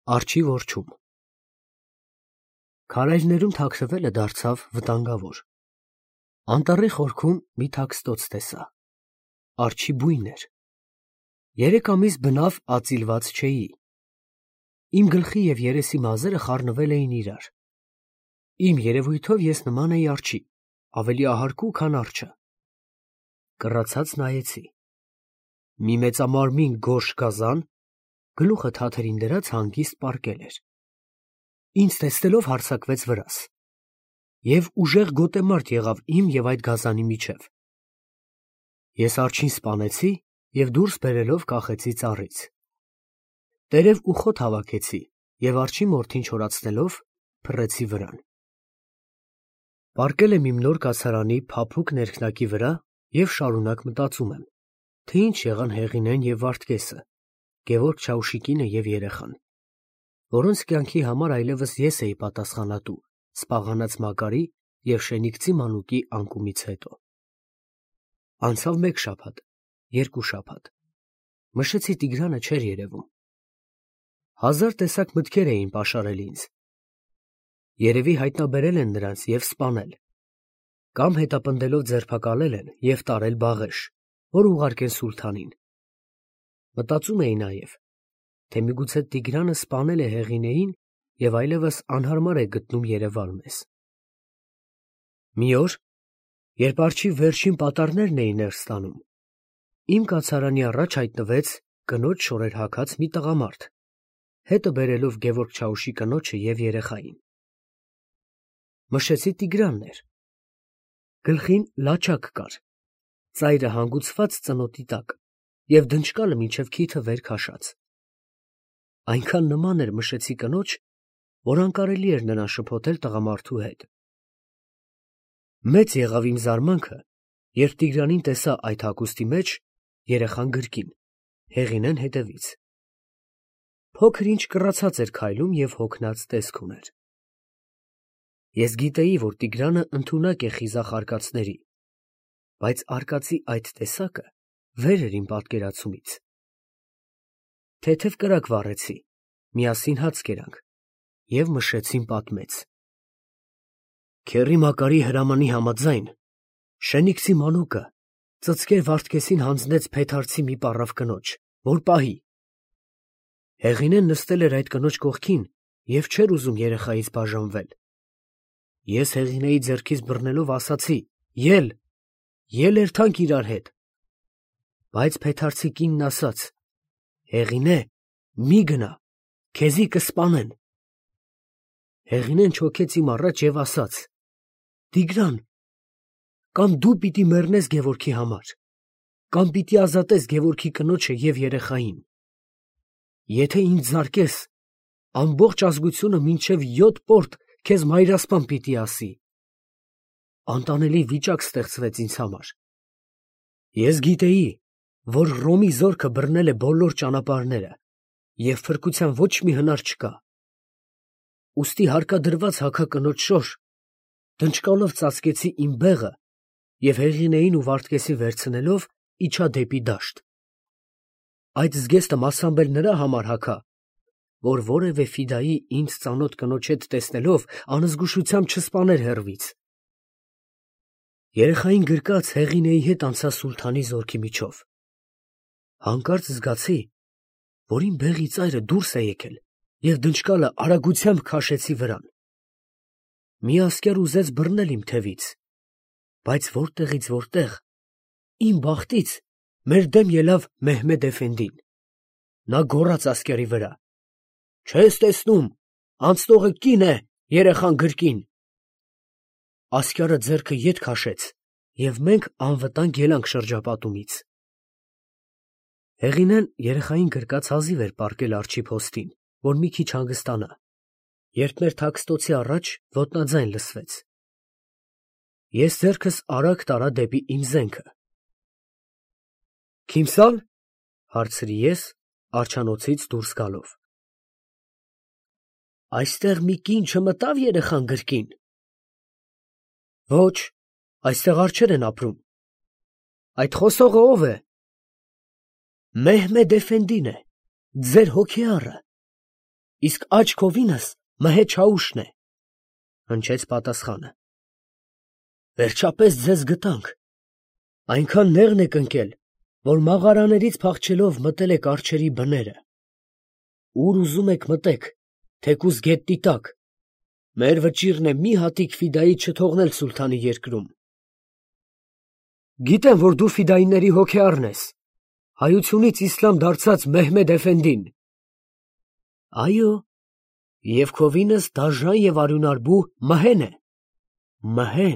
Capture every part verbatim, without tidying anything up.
Արջի որջում Քարայրներում թաքնվելը դարձավ վտանգավոր։ Անտառի խորքում մի թաքստոց տեսա։ Արջի բույն էր։ Երեք ամիս բնավ ածիլված չէի։ Իմ գլխի և երեսի մազերը խառնվել էին իրար։ Իմ երևույթով ես նման էի արջի, ավելի ահարկու, քան արջը։ Կռացած նայեցի։ Մի մեծամարմին գորշ գազան, գլուխը թաթերին դրած հանգիստ պառկել էր։ Ինձ տեսնելով հարձակվեց վրաս։ Եվ ուժեղ գոտեմարդ եղավ իմ և այդ գազանի միջև։ Ես արջին սպանեցի և դուրս բերելով կախեցի ծառից։ Տերև ու խոտ հավաքեցի և արջի մորթին չորացնելով փռեցի վրան։ Պառկել եմ իմ նոր կացարանի փափուկ ներքնակի վրա և շարունակ մտածում եմ, թե ինչ եղան Հեղինեն և Վարդգեսը, Գևորգ Չաուշիկինը և երեխան, որոնց կյանքի համար այլևս ես էի պատասխանատու սպաղանած Մակարի և Շենիքցի մանուկի անկումից հետո։ Անցավ մեկ շաբաթ, երկու շաբաթ, Մշեցի Տիգրանը չէր երևում։ Հազար տեսակ մտքեր էին պաշարել ինձ։ Երևի հայտնաբերել են նրանց և սպանել, կամ հետապնդելով ձերբակալել են և տարել Բաղեշ, որ ուղարկեն սուլթանին։ Մտածում էի նաև, թե միգուցե Տիգրանը սպանել է Հեղինեին և այլևս անհարմար է գտնում երևալ մեզ։ Մի օր, երբ արջի վերջին պատառներն էին ներս տանում, իմ կացարանի առաջ հայտնվեց կնոջ շորեր հագած մի տղամարդ, հետը բերելով Գևորգ Չաուշի կնոջը և երեխային։ Մշեցի Տիգրանն էր։ Գլխին լաչակ կար, ծայրը հանգուցված ծնոտի տակ և դնչկալը մինչև քիթը վեր քաշած։ Այնքան նման էր Մշեցի կնոջ, որ անկարելի էր նրան շփոթել տղամարդու հետ։ Մեծ եղավ իմ զարմանքը, երբ Տիգրանին տեսա այդ հագուստի մեջ, երեխան գրկին, Հեղինեն հետևից։ Փոքր ինչ կռացած էր քայլում և հոգնած տեսք ուներ։ Ես գիտեի, որ Տիգրանը ընդունակ է խիզախ արկածների, բայց արկածի այդ տեսակը վեր էր իմ պատկերացումից։ Թեթև կրակ վառեցի, միասին հաց կերանք և Մշեցին պատմեց. Քեռի Մակարի հրամանի համաձայն, Շենիքցի մանուկը ծծկեր Վարդգեսին հանձնեց Փեթարցի մի պառավ կնոջ, որ պահի։ Հեղինեն նստել էր այդ կնոջ կողքին և չէր ուզում երեխայից բաժանվել։ Ես Հեղինեի ձեռքից բռնելով ասացի. «Ել, ել էրթանք իրար հետ»։ Բայց Փեթարցի կինն ասաց. «Հեղինե, մի գնա, քեզի կսպանեն»։ Հեղինեն չոքեց իմ առաջ և ասաց. «Տիգրան, կամ դու պիտի մեռնես Գևորգի համար, կամ պիտի ազատես Գևորգի կնոջը և երեխային։ Եթե ինձ զարկես, ամբողջ ազգությունը մինչև յոթ պորտ քեզ մայրասպան պիտի ասի»։ Անտանելի վիճակ ստեղծվեց ինձ համար։ Ես գիտեի, որ Հռոմի զորքը բռնել է բոլոր ճանապարհները և փրկության ոչ մի հնար չկա։ Ուստի հարկադրված հագա կնոջ շոր, դնչկալով ծածկեցի իմ բեղը և Հեղինեին ու Վարդգեսին վերցնելով իջա դեպի դաշտ։ Այդ զգեստը մասամբ էլ նրա համար հագա, որ որևէ ֆիդայի ինձ ծանոթ կնոջ հետ տեսնելով անզգուշությամբ չսպաներ հեռվից։ Երեխային գրկած Հեղինեի հետ անցա սուլթանի զորքի միջով։ Հանկարծ զգացի, որ իմ բեղի ծայրը դուրս է եկել և դնչկալը արագությամբ քաշեցի վրան։ Մի ասկյար ուզեց բռնել իմ թևից, բայց որտեղից որտեղ, իմ բախտից, մեր դեմ ելավ Մեհմեդ էֆենդին։ Նա գոռաց ասկյարի վրա. «Չես տեսնում, անցնողը կին է, երեխան գրկին»։ Ասկյարը ձեռքը ետ քաշեց, և մենք անվտանգ ելանք շրջապատումից։ Հեղինեն երեխային գրկած հազիվ էր պառկել արջի փոստին, որ մի քիչ հանգստանա, երբ մեր թաքստոցի առաջ ոտնաձայն լսվեց։ Ես ձեռքս արագ տարա դեպի իմ զենքը։ «Քիմսա՞լ» հարցրի ես, աջանոցից դուրս գալով։ «Այստեղ մի կին չմտա՞վ երեխան գրկին»։ «Ոչ, այստեղ արջեր են ապրում»։ «Այդ խոսողը ո՞վ է»։ «Մեհմեդ էֆենդին է, ձեր հոգեառը»։ իսկ աչքովինս Մհե Չաուշն է, հնչեց պատասխանը։ Վերջապես ձեզ գտանք, այնքան նեղն եք ընկել, որ մաղարաներից փախչելով մտել եք արջերի բները, ուր ուզում եք մտեք, թեկուզ գետնի տակ, մեր վճիռն է մի հատիկ ֆիդայի չթողնել սուլթանի երկրում։ Գիտեմ, որ դու ֆիդայիների հոգեառն ես, հայությունից իսլամ դարձած Մեհմեդ Էֆենդին։ Այո, և քո վինս դաժան և արյունարբու Մհեն է, Մհեն։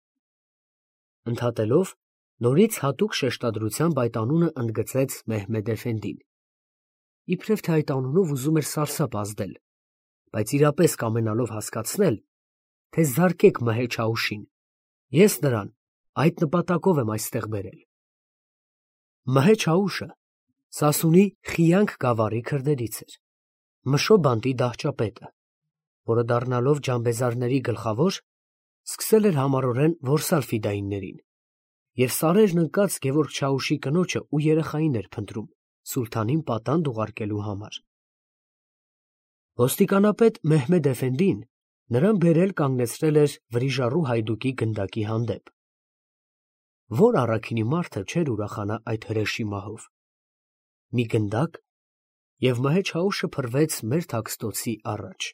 Ընդհատելով, նորից հատուկ շեշտադրությամբ այդ անունը ընդգծեց Մեհմեդ Էֆենդին։ Իբրև թե այդ անունով ուզում էր սարսափ ազդել, բայց իրապես կամենալով հասկացնել, թե զարկեք Մհե Չաուշին, ես նրան այդ նպատակով եմ այստեղ բերել։ Մհե Չաուշը Սասունի Խիյանք գավառի քրդերից էր, Մշո բանտի դահճապետը, որը դառնալով ջանբեզարների գլխավոր, սկսել էր համառորեն որսալ ֆիդայիններին և սարերն ընկած Գևորգ Չաուշի կնոջը ու երեխային էր փնտրում սուլթանին պատանդ ուղարկելու համար։ Ոստիկանապետ Մեհմեդ Էֆենդին նրան բերել կանգնեցրել էր վրիժառու հայդուկի գնդակի հանդեպ։ Որ առաքինի մարդը չէր ուրախանա այդ հրեշի մահով։ Մի գնդակ, և Մհե Չաուշը փռվեց մեր թաքստոցի առաջ։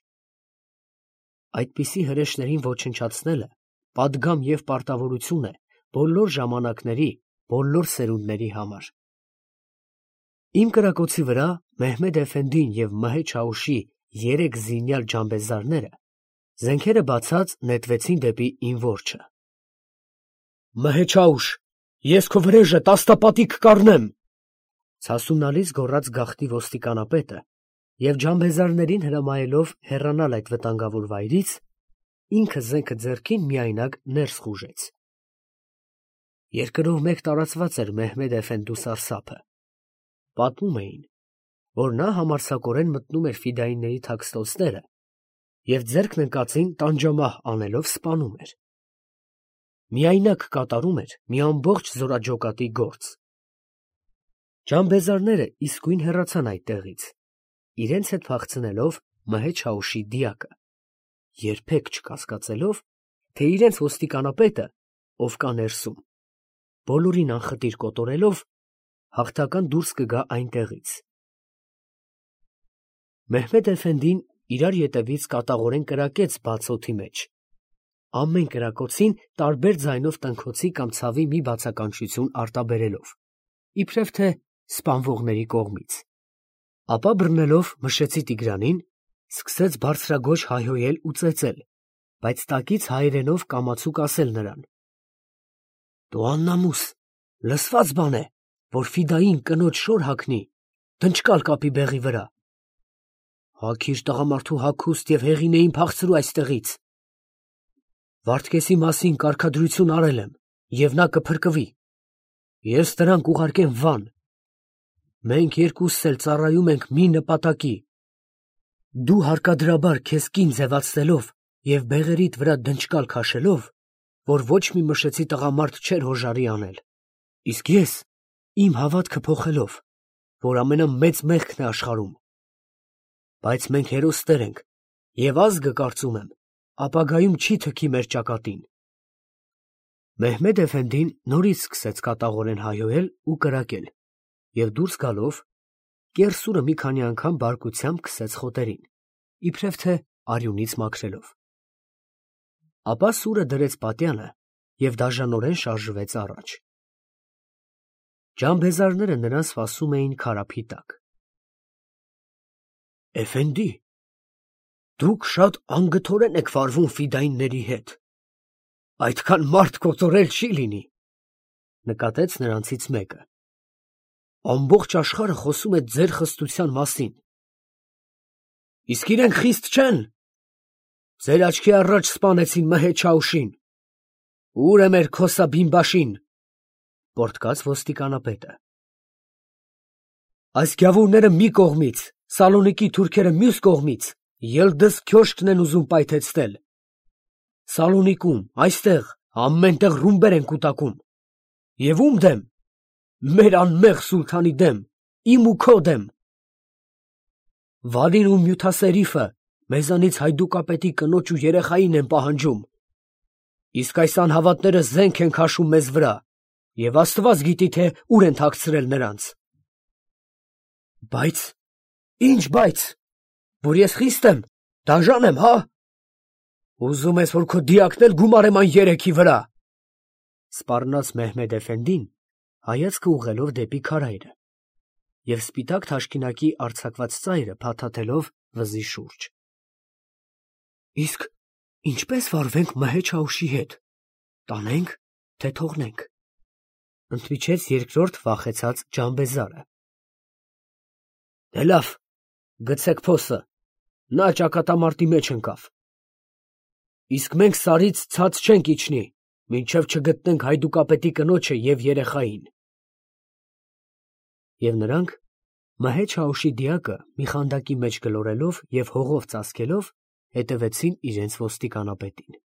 Այդպիսի հրեշներին ոչնչացնելը պատգամ և պարտավորություն է բոլոր ժամանակների, բոլոր սերունդների համար։ Իմ կրակոցի վրա Մեհմեդ Էֆենդին և Մհե Չաուշի երեք զինյալ ջանբեզարները զենքերը բացած նետվեցին դեպի իմ որջը։ Մհե Չաուշ, ես քո վրեժը տասնապատիկ կառնեմ, ցասունալից գոռաց գաղտնի ոստիկանապետը և ջանբեզարներին հրամայելով հեռանալ այդ վտանգավոր վայրից, ինքը զենքը ձեռքին միայնակ ներս խուժեց։ Երկրով մեկ տարածված էր Մեհմեդ Էֆենդու սարսափը։ Պատմում էին, որ նա համարձակորեն մտնում էր ֆիդայինների թաքստոցները և ձեռքն ընկածին տանջամահ անելով սպանում էր։ Միայնակ կատարում էր մի ամբողջ զորաջոկատի գործ։ Ջանբեզարները իսկույն հեռացան այդտեղից, իրենց հետ փախցնելով Մհե Չաուշի դիակը, երբեք չկասկածելով, թե իրենց ոստիկանապետը, ով կա ներսում, բոլորին անխտիր կոտորելով, հաղթական դուրս կգա այնտեղից։ Մեհմեդ Էֆենդին իրար ետևից կատաղորեն կրակեց բաց օդի մեջ, ամեն կրակոցին տարբեր ձայնով տնքոցի կամ ցավի մի բացականչություն արտաբերելով, իբրև թե սպանվողների կողմից։ Ապա բռնելով Մշեցի Տիգրանին, սկսեց բարձրագոչ հայհոյել ու ծեծել, բայց տակից հայերենով կամացուկ ասել նրան. «Դու աննամուս, լսված բան է, որ ֆիդային կնոջ շոր հագնի, դնչկալ կապի բեղի վրա։ Հագիր տղամարդու հագուստ և հեղինեին փախցրու այստեղից։ Վարդգեսի մասին կարգադրություն արել եմ, և նա կփրկվի։ Ես նրան կուղարկեմ Վան։ Մենք երկուսս էլ ծառայում ենք մի նպատակի։ Դու հարկադրաբար քեզ կին ձևացնելով և բեղերիդ վրա դնչկալ քաշելով, որ ոչ մի Մշեցի տղամարդ չէր հոժարի անել, իսկ ես իմ հավատքը փոխելով, որ ամենամեծ մեղքն է աշխարհում։ Բայց մենք հերոսներ ենք, և ազգը, կարծում եմ, ապագայում չի թքի մեր ճակատին։ Մեհմեդ Էֆենդին նորից սկսեց կատաղորեն հայհոյել ու կրակել և դուրս գալով, կեռսուրը մի քանի անգամ բարկությամբ քսեց խոտերին, իբրև թե արյունից մաքրելով։ Ապա սուրը դրեց պատյանը և դաժանորեն շարժվեց առաջ։ Ջանբեզարները նրան սպասում էին քարափի տակ։ Էֆենդի, դուք շատ անգթորեն եք վարվում ֆիդայինների հետ, այդքան մարդ կոտորել չի լինի, նկատեց նրանցից մեկը։ Ամբողջ աշխարհը խոսում է ձեր խստության մասին։ Իսկ իրենք խիստ չեն։ Ձեր աչքի առաջ սպանեցին Մհե Չաուշին։ Ո՞ւր է մեր Քոսա Բինբաշին, պոռթկաց ոստիկանապետը։ Այս գավուրները մի կողմից, Սալոնիկի թուրքերը մյուս կողմից Ելդըս քյոշքն են ուզում պայթեցնել։ Սալոնիկում, այստեղ, ամենտեղ ռումբեր են կուտակում։ Եվ ում դեմ։ Մեր անմեղ սուլթանի դեմ, իմ ու քո դեմ։ Վարին ու Մյութասերիֆը մեզանից հայդուկապետի կնոջ ու երեխային են պահանջում։ Իսկ այս անհավատները զենք են քաշում մեզ վրա, և Աստված գիտի, թե ուր են թաքցրել նրանց։ Բայց, ի՞նչ բայց, որ ես խիստ եմ, դաժան եմ, հա՞։ Ուզում ես, որ քո դիակն էլ գումարեմ այն երեքի վրա, սպառնաց Մեհմեդ էֆենդին, հայացքը ուղղելով դեպի քարայրը, և սպիտակ թաշկինակի արձակված ծայրը փաթաթելով վզի շուրջ։ Իսկ ինչպե՞ս վարվենք Մհե Չաուշի հետ, տանե՞նք, թե թողնենք, ընդմիջեց երկրորդ վախեցած Ջանբեզարը։ Դե լավ, գցեք փոսը, նա ճակատամարտի մեջ ընկավ։ Իսկ մենք սարից ցած չենք իջնի, մինչև չգտնենք հայդուկապետի կնոջը և երեխային։ Եվ նրանք, Մհե Չաուշի դիակը մի խանդակի մեջ գլորելով և հողով ծածկելով, հետևեցին իրենց ոստիկանապետին։